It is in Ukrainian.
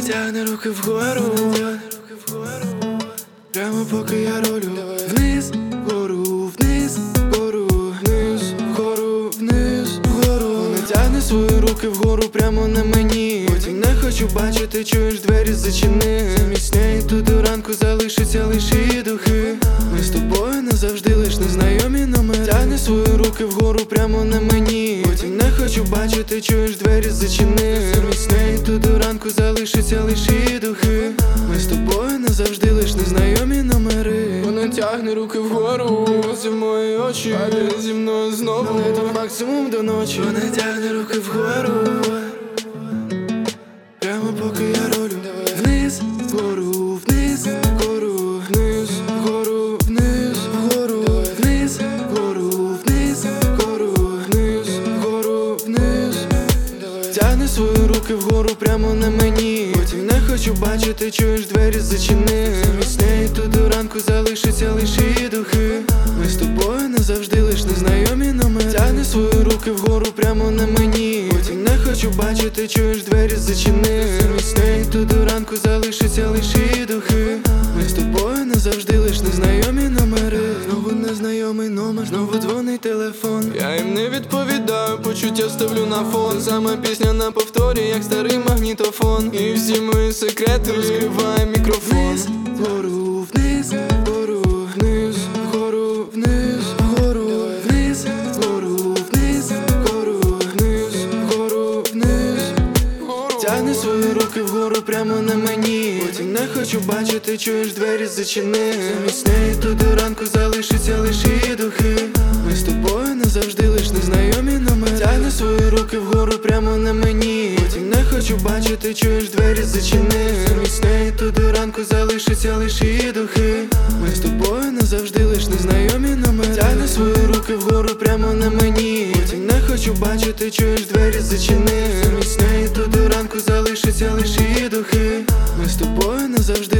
тягне руки вгору, прямо поки я ролю. Вниз, вгору, вниз, вгору, вниз, вгору, вниз, вгору. Вона тягне свої руки вгору прямо на мені. Потім не хочу бачити, чуєш, двері зачини. Замість неї тут до ранку залишиться лише її духи. Ми з тобою назавжди лиш незнайомі номери. Тягне свої руки вгору прямо на мені. Потім не хочу бачити, чуєш, двері зачини. Замість неї тут до ранку залишиться лише її духи. Ми з тобою назавжди лиш незнайомі номери. Вона тягне руки вгору, зі мої очі, падає зі мною знову. Але тут максимум до ночі. Вона тягне руки вгору, прямо поки я ролю. Вниз, вгору, вниз, вгору, вниз, вгору, вниз, вгору, вниз, вгору, вниз, вгору, вниз, вгору, вниз. Тягне свої руки вгору прямо на мені. Потім не хочу бачити, чуєш, двері зачини. Замість неї тут до ранку залишиться лише її духи. Ми з тобою назавжди лиш незнайомі номери. Тягне свої руки вгору прямо на мені. Потім не хочу бачити, чуєш, двері зачини. Замість неї тут до ранку залишиться лише її духи. Ми з тобою назавжди лиш незнайомі номери. Знову незнайомий номер, знову дзвонить телефон. Я їм не відповідаю, почуття ставлю на фон. Саме пісня на повторі, як старий магнітофон. І всі мої секрети розкриває мікрофон. Вниз, вгору, вниз, вгору, вниз, вгору, вниз, вгору, вниз, вгору, вниз, вгору, вниз, вгору, вниз. Тягне свої руки вгору прямо на мені. Потім не хочу бачити, чуєш, двері зачини. Замість неї тут до ранку залишиться лише її духи. Ми з тобою назавжди лиш незнайомі номери. Тягне свої руки вгору прямо на мені. Потім не хочу бачити, чуєш, двері зачини. Замість неї тут до ранку залишиться лише її духи. Ми з тобою назавжди лиш незнайомі номери. Тягне свої руки вгору прямо на мені. Потім не хочу бачити, чуєш, двері зачини. Замість неї тут до ранку залишиться лише її духи. Ми з тобою назавжди